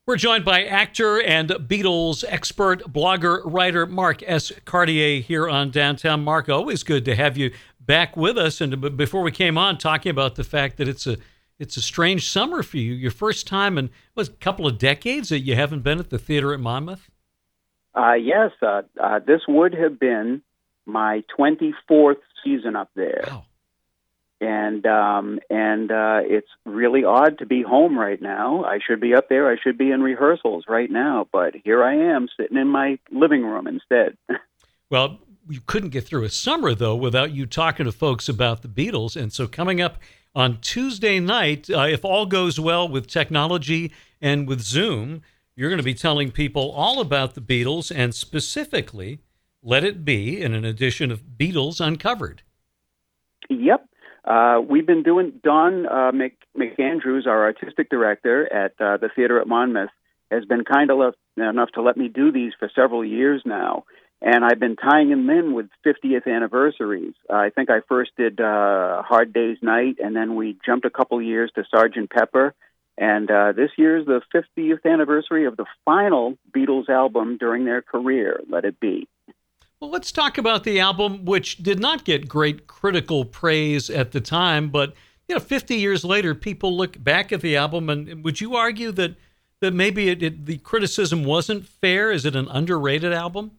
We're joined by actor and Beatles expert, blogger, writer Mark S. Cartier here on Downtown. Mark, always good to have you back with us. And before we came on, talking about the fact that it's a strange summer for you. Your first time in a couple of decades that you haven't been at the theater at Monmouth. Yes, this would have been my 24th season up there. Wow. And it's really odd to be home right now. I should be up there. I should be in rehearsals right now, but here I am sitting in my living room instead. Well, you couldn't get through a summer, though, without you talking to folks about the Beatles. And so coming up on Tuesday night, if all goes well with technology and with Zoom, you're going to be telling people all about the Beatles and specifically Let It Be in an edition of Beatles Uncovered. Yep. We've been doing, Don McAndrews, our artistic director at the theater at Monmouth, has been kind enough to let me do these for several years now. And I've been tying them in with 50th anniversaries. I think I first did Hard Day's Night, and then we jumped a couple years to Sgt. Pepper. And this year's the 50th anniversary of the final Beatles album during their career, Let It Be. Well, let's talk about the album, which did not get great critical praise at the time, but 50 years later, people look back at the album, and would you argue that maybe the criticism wasn't fair? Is it an underrated album?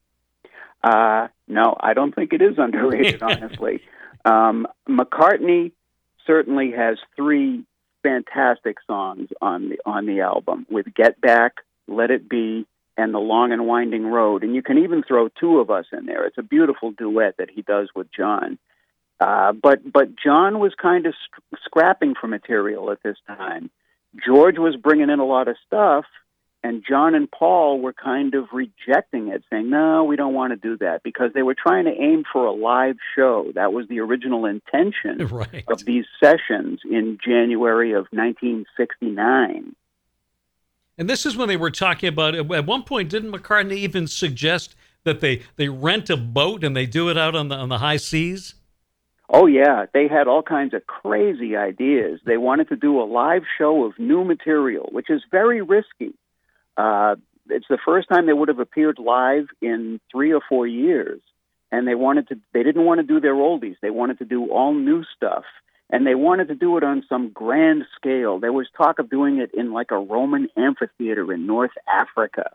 No, I don't think it is underrated, honestly. McCartney certainly has three fantastic songs on the album, with Get Back, Let It Be, and The Long and Winding Road. And you can even throw two of us in there. It's a beautiful duet that he does with John. But John was kind of scrapping for material at this time. George was bringing in a lot of stuff, and John and Paul were kind of rejecting it, saying, no, we don't want to do that, because they were trying to aim for a live show. That was the original intention of these sessions in January of 1969. And this is when they were talking about, at one point, didn't McCartney even suggest that they rent a boat and they do it out on the high seas? Oh, yeah. They had all kinds of crazy ideas. They wanted to do a live show of new material, which is very risky. It's the first time they would have appeared live in 3 or 4 years. And they didn't want to do their oldies. They wanted to do all new stuff. And they wanted to do it on some grand scale. There was talk of doing it in like a Roman amphitheater in North Africa,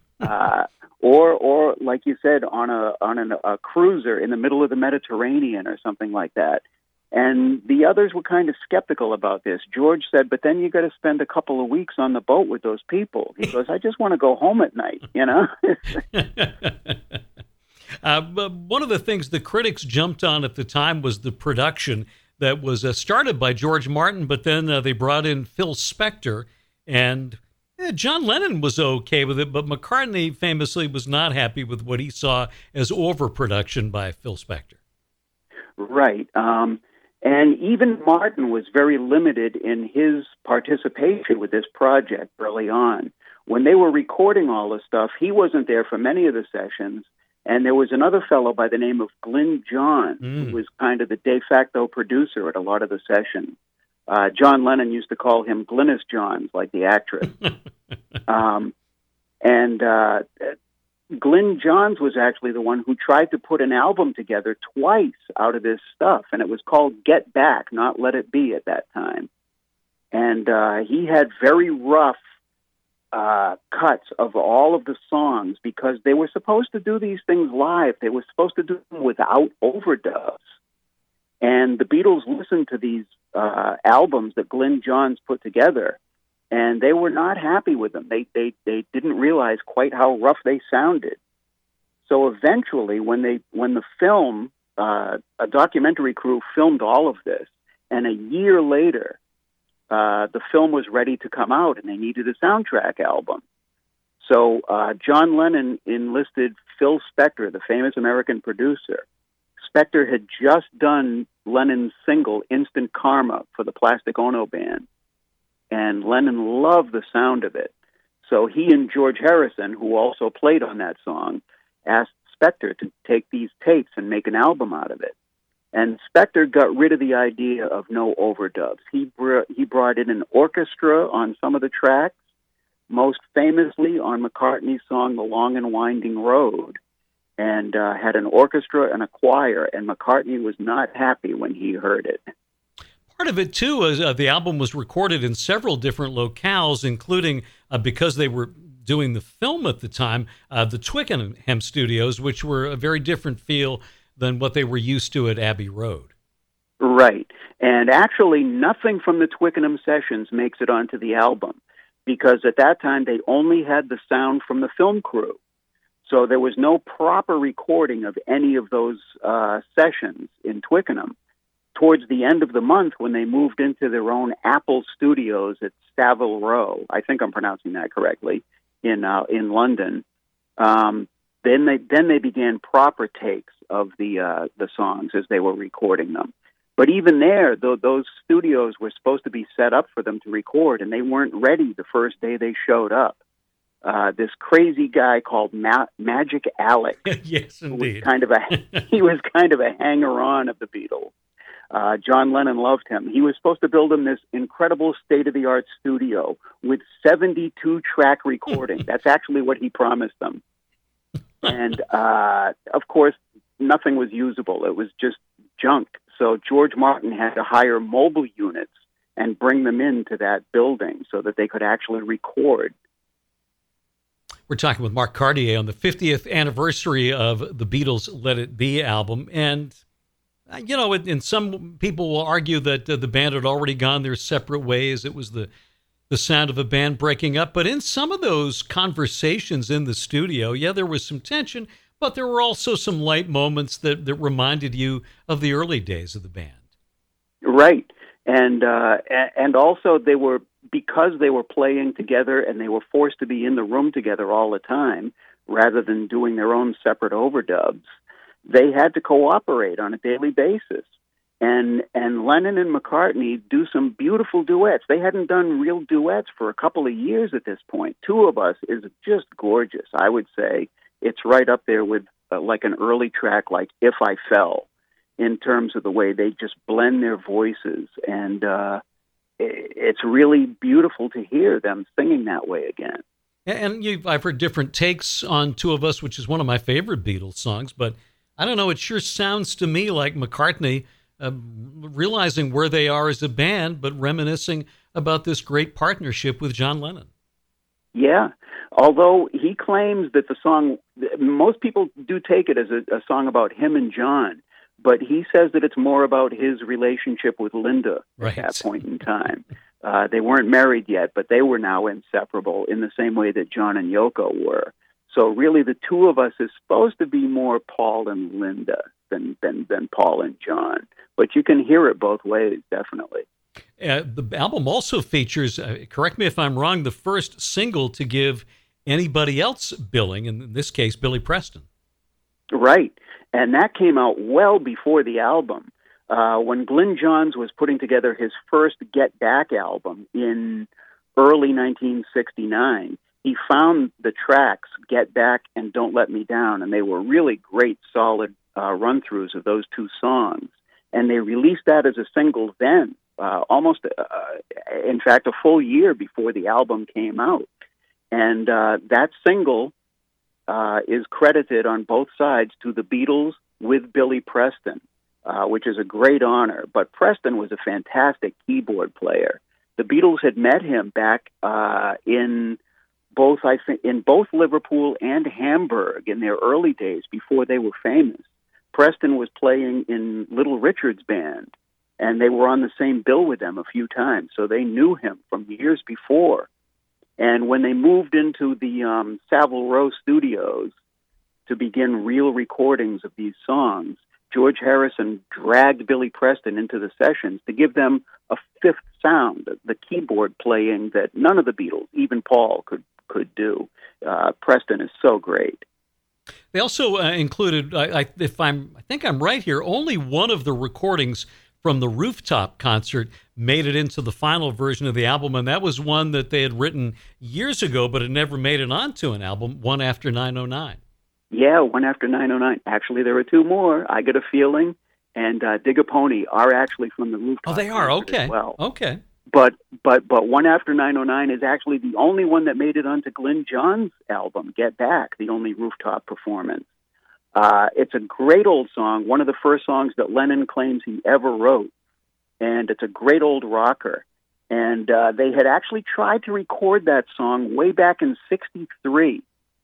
or like you said, on a cruiser in the middle of the Mediterranean or something like that. And the others were kind of skeptical about this. George said, "But then you got to spend a couple of weeks on the boat with those people." He goes, "I just want to go home at night, you know." But one of the things the critics jumped on at the time was the production that was started by George Martin, but then they brought in Phil Spector, and John Lennon was okay with it, but McCartney famously was not happy with what he saw as overproduction by Phil Spector. Right. And even Martin was very limited in his participation with this project early on. When they were recording all the stuff, he wasn't there for many of the sessions. And there was another fellow by the name of Glyn Johns, who was kind of the de facto producer at a lot of the sessions. John Lennon used to call him Glynis Johns, like the actress. Glyn Johns was actually the one who tried to put an album together twice out of this stuff, and it was called Get Back, not Let It Be at that time. And he had very rough cuts of all of the songs, because they were supposed to do these things live. They were supposed to do them without overdubs. And the Beatles listened to these albums that Glyn Johns put together, and they were not happy with them. They didn't realize quite how rough they sounded. So eventually, when the film, a documentary crew filmed all of this, and a year later, the film was ready to come out, and they needed a soundtrack album. So John Lennon enlisted Phil Spector, the famous American producer. Spector had just done Lennon's single, Instant Karma, for the Plastic Ono Band. And Lennon loved the sound of it. So he and George Harrison, who also played on that song, asked Spector to take these tapes and make an album out of it. And Spector got rid of the idea of no overdubs. He brought in an orchestra on some of the tracks. most famously on McCartney's song "The Long and Winding Road," and had an orchestra and a choir, and McCartney was not happy when he heard it. Part of it, too, is the album was recorded in several different locales, including, because they were doing the film at the time, the Twickenham studios, which were a very different feel than what they were used to at Abbey Road. Right. And actually, nothing from the Twickenham sessions makes it onto the album, because at that time they only had the sound from the film crew. So there was no proper recording of any of those sessions in Twickenham. Towards the end of the month, when they moved into their own Apple studios at Savile Row, I think I'm pronouncing that correctly, in London, then they began proper takes of the songs as they were recording them. But even there, those studios were supposed to be set up for them to record, and they weren't ready the first day they showed up. This crazy guy called Magic Alex, yes, indeed, he was kind of a hanger-on of the Beatles. John Lennon loved him. He was supposed to build him this incredible state-of-the-art studio with 72-track recording. That's actually what he promised them. And, of course, nothing was usable. It was just junk. So George Martin had to hire mobile units and bring them into that building so that they could actually record. We're talking with Mark Cartier on the 50th anniversary of the Beatles' Let It Be album. And, you know, and some people will argue that the band had already gone their separate ways. It was the sound of a band breaking up. But in some of those conversations in the studio, yeah, there was some tension, but there were also some light moments that reminded you of the early days of the band. Right. And also because they were playing together and they were forced to be in the room together all the time, rather than doing their own separate overdubs, they had to cooperate on a daily basis. And Lennon and McCartney do some beautiful duets. They hadn't done real duets for a couple of years at this point. Two of Us is just gorgeous, I would say. It's right up there with like an early track like If I Fell, in terms of the way they just blend their voices. And it's really beautiful to hear them singing that way again. And I've heard different takes on Two of Us, which is one of my favorite Beatles songs, but I don't know, it sure sounds to me like McCartney realizing where they are as a band, but reminiscing about this great partnership with John Lennon. Yeah, although he claims that the song, most people do take it as a song about him and John, but he says that it's more about his relationship with Linda at that point in time. They weren't married yet, but they were now inseparable in the same way that John and Yoko were. So really the Two of Us is supposed to be more Paul and Linda than Paul and John. But you can hear it both ways, definitely. The album also features, correct me if I'm wrong, the first single to give anybody else billing, in this case, Billy Preston. Right. And that came out well before the album. When Glyn Johns was putting together his first Get Back album in early 1969, he found the tracks Get Back and Don't Let Me Down, and they were really great, solid run-throughs of those two songs. And they released that as a single then, in fact, a full year before the album came out. And that single is credited on both sides to the Beatles with Billy Preston, which is a great honor. But Preston was a fantastic keyboard player. The Beatles had met him back in both Liverpool and Hamburg in their early days before they were famous. Preston was playing in Little Richard's band, and they were on the same bill with them a few times, so they knew him from years before. And when they moved into the Savile Row studios to begin real recordings of these songs, George Harrison dragged Billy Preston into the sessions to give them a fifth sound, the keyboard playing that none of the Beatles, even Paul, could do. Preston is so great. They also included, I think I'm right here, only one of the recordings from the rooftop concert made it into the final version of the album, and that was one that they had written years ago, but it never made it onto an album, One After 909. Yeah, One After 909. Actually, there were two more, I Get a Feeling and Dig a Pony, are actually from the rooftop. Oh, they are? Okay. Well. Okay. but One After 909 is actually the only one that made it onto Glyn Johns' album, Get Back, the only rooftop performance. It's a great old song, one of the first songs that Lennon claims he ever wrote, and it's a great old rocker. And they had actually tried to record that song way back in '63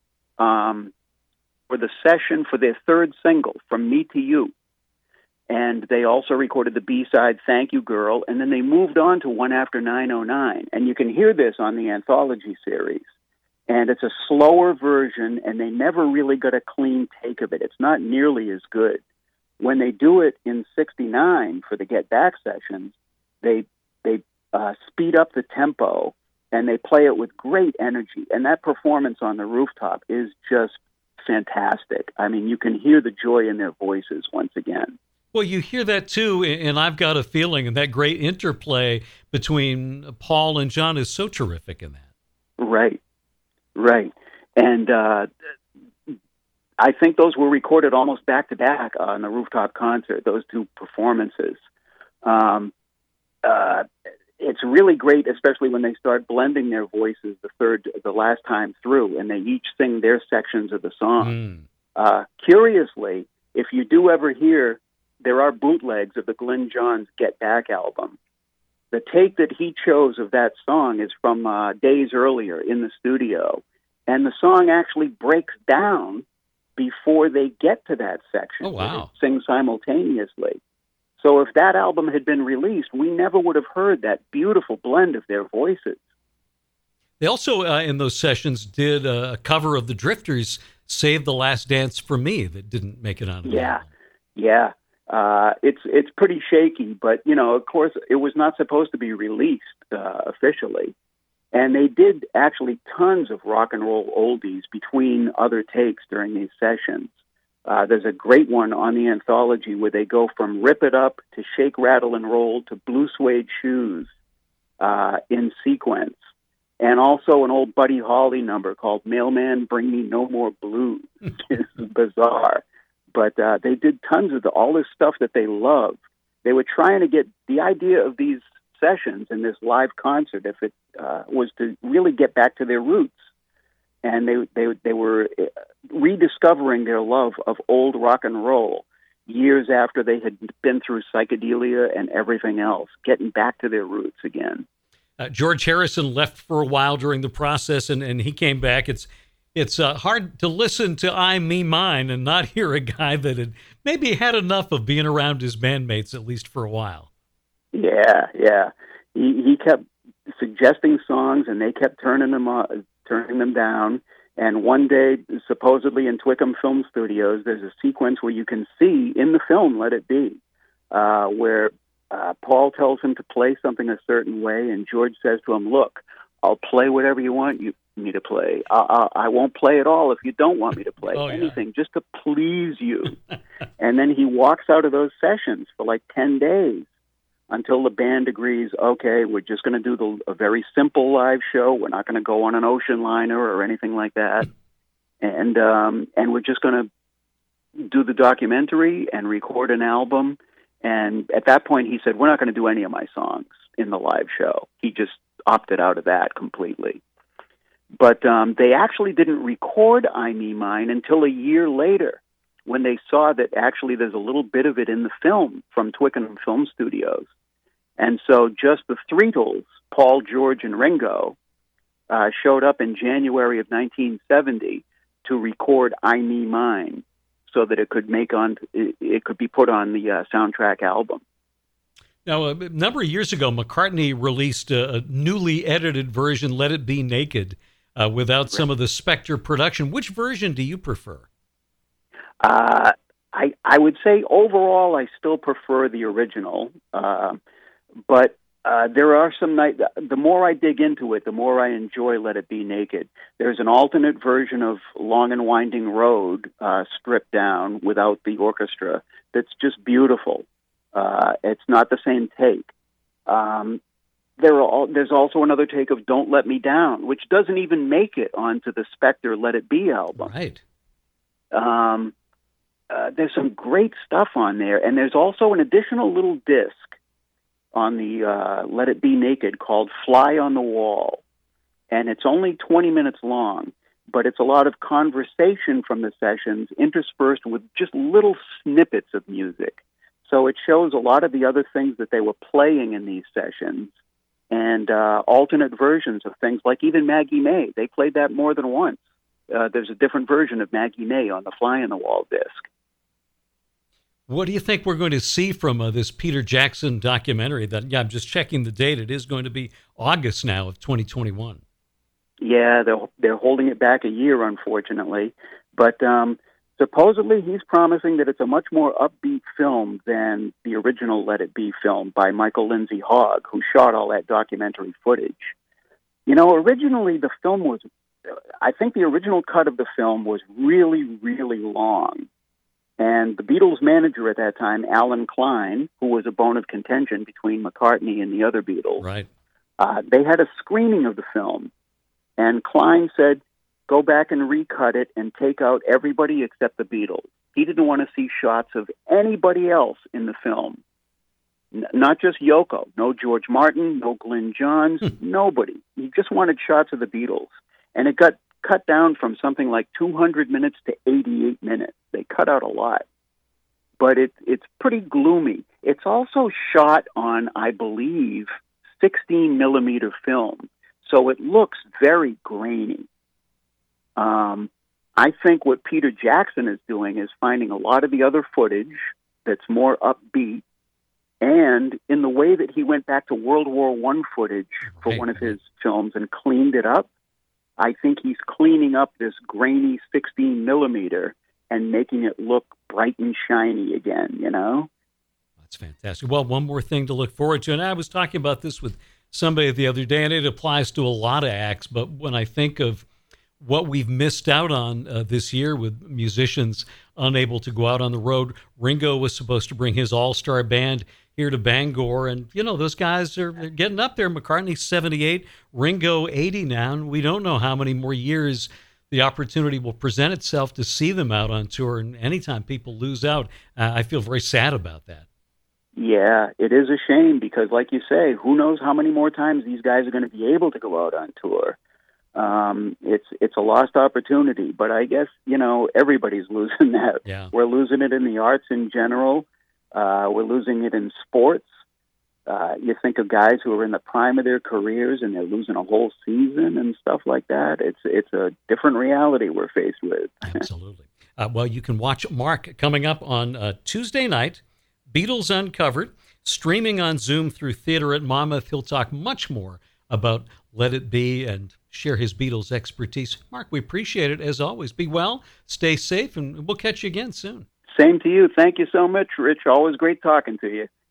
for the session for their third single, From Me to You. And they also recorded the B-side, Thank You Girl, and then they moved on to One After 909. And you can hear this on the Anthology series. And it's a slower version, and they never really got a clean take of it. It's not nearly as good. When they do it in '69 for the Get Back sessions, they speed up the tempo, and they play it with great energy. And that performance on the rooftop is just fantastic. I mean, you can hear the joy in their voices once again. Well, you hear that too, and I've got a feeling, and that great interplay between Paul and John is so terrific in that. Right. And I think those were recorded almost back to back on the rooftop concert, those two performances. It's really great, especially when they start blending their voices the last time through, and they each sing their sections of the song. Curiously, if you do ever hear, there are bootlegs of the Glyn Johns Get Back album. The take that he chose of that song is from days earlier in the studio, and the song actually breaks down before they get to that section. Oh, wow. They sing simultaneously. So if that album had been released, we never would have heard that beautiful blend of their voices. They also, in those sessions, did a cover of the Drifters' Save the Last Dance for Me that didn't make it onto the album. Yeah. It's pretty shaky, but, of course, it was not supposed to be released officially. And they did actually tons of rock and roll oldies between other takes during these sessions. There's a great one on the Anthology where they go from Rip It Up to Shake, Rattle, and Roll to Blue Suede Shoes in sequence. And also an old Buddy Holly number called Mailman, Bring Me No More Blues. It's bizarre. But they did tons of all this stuff that they loved. They were trying to get the idea of these sessions and this live concert, if it was to really get back to their roots. And they were rediscovering their love of old rock and roll years after they had been through psychedelia and everything else, getting back to their roots again. George Harrison left for a while during the process, and he came back. It's hard to listen to I, Me, Mine and not hear a guy that had maybe had enough of being around his bandmates, at least for a while. Yeah. He kept suggesting songs, and they kept turning them down. And one day, supposedly in Twickenham Film Studios, there's a sequence where you can see in the film Let It Be, where Paul tells him to play something a certain way, and George says to him, "Look, I'll play whatever you want me to play. I won't play at all if you don't want me to play anything, just to please you." And then he walks out of those sessions for like 10 days until the band agrees, okay, we're just going to do a very simple live show. We're not going to go on an ocean liner or anything like that. And we're just going to do the documentary and record an album. And at that point, he said, we're not going to do any of my songs in the live show. He just opted out of that completely. But they actually didn't record I, Me, Mine until a year later, when they saw that actually there's a little bit of it in the film from Twickenham Film Studios. And so just the Threetles, Paul, George, and Ringo, showed up in January of 1970 to record I, Me, Mine, so that it could be put on the soundtrack album. Now, a number of years ago, McCartney released a newly edited version, Let It Be Naked, without some of the Spector production. Which version do you prefer? I would say overall I still prefer the original, but there are some nights, the more I dig into it, the more I enjoy Let It Be Naked. There's an alternate version of Long and Winding Road, stripped down without the orchestra, that's just beautiful. It's not the same take. There's also another take of Don't Let Me Down, which doesn't even make it onto the Spector Let It Be album. Right. There's some great stuff on there, and there's also an additional little disc on the Let It Be Naked called Fly on the Wall. And it's only 20 minutes long, but it's a lot of conversation from the sessions interspersed with just little snippets of music. So it shows a lot of the other things that they were playing in these sessions and alternate versions of things like even Maggie May. They played that more than once. There's a different version of Maggie May on the Fly on the Wall disc. What do you think we're going to see from this Peter Jackson documentary? That I'm just checking the date. It is going to be August now of 2021. Yeah, they're holding it back a year, unfortunately. But supposedly he's promising that it's a much more upbeat film than the original Let It Be film by Michael Lindsay Hogg, who shot all that documentary footage. You know, originally the film was, I think the original cut of the film was really, really long. And the Beatles manager at that time, Alan Klein, who was a bone of contention between McCartney and the other Beatles, right? They had a screening of the film. And Klein said, go back and recut it and take out everybody except the Beatles. He didn't want to see shots of anybody else in the film. Not just Yoko, no George Martin, no Glyn Johns, nobody. He just wanted shots of the Beatles. And it got cut down from something like 200 minutes to 88 minutes. They cut out a lot. But it's pretty gloomy. It's also shot on, I believe, 16 millimeter film. So it looks very grainy. I think what Peter Jackson is doing is finding a lot of the other footage that's more upbeat. And in the way that he went back to World War I footage for one of his films and cleaned it up, I think he's cleaning up this grainy 16 millimeter and making it look bright and shiny again, you know? That's fantastic. Well, one more thing to look forward to. And I was talking about this with somebody the other day, and it applies to a lot of acts. But when I think of what we've missed out on this year with musicians unable to go out on the road, Ringo was supposed to bring his all-star band here to Bangor, and you know those guys are getting up there. McCartney's 78, Ringo 80 now, and we don't know how many more years the opportunity will present itself to see them out on tour. And anytime people lose out, I feel very sad about that. Yeah, it is a shame because, like you say, who knows how many more times these guys are going to be able to go out on tour. It's a lost opportunity, but I guess, you know, everybody's losing that. Yeah. We're losing it in the arts in general. We're losing it in sports. You think of guys who are in the prime of their careers and they're losing a whole season and stuff like that. It's a different reality we're faced with. Absolutely. Well, you can watch Mark coming up on Tuesday night, Beatles Uncovered, streaming on Zoom through Theater at Monmouth. He'll talk much more about Let It Be and share his Beatles expertise. Mark, we appreciate it as always. Be well, stay safe, and we'll catch you again soon. Same to you. Thank you so much, Rich. Always great talking to you.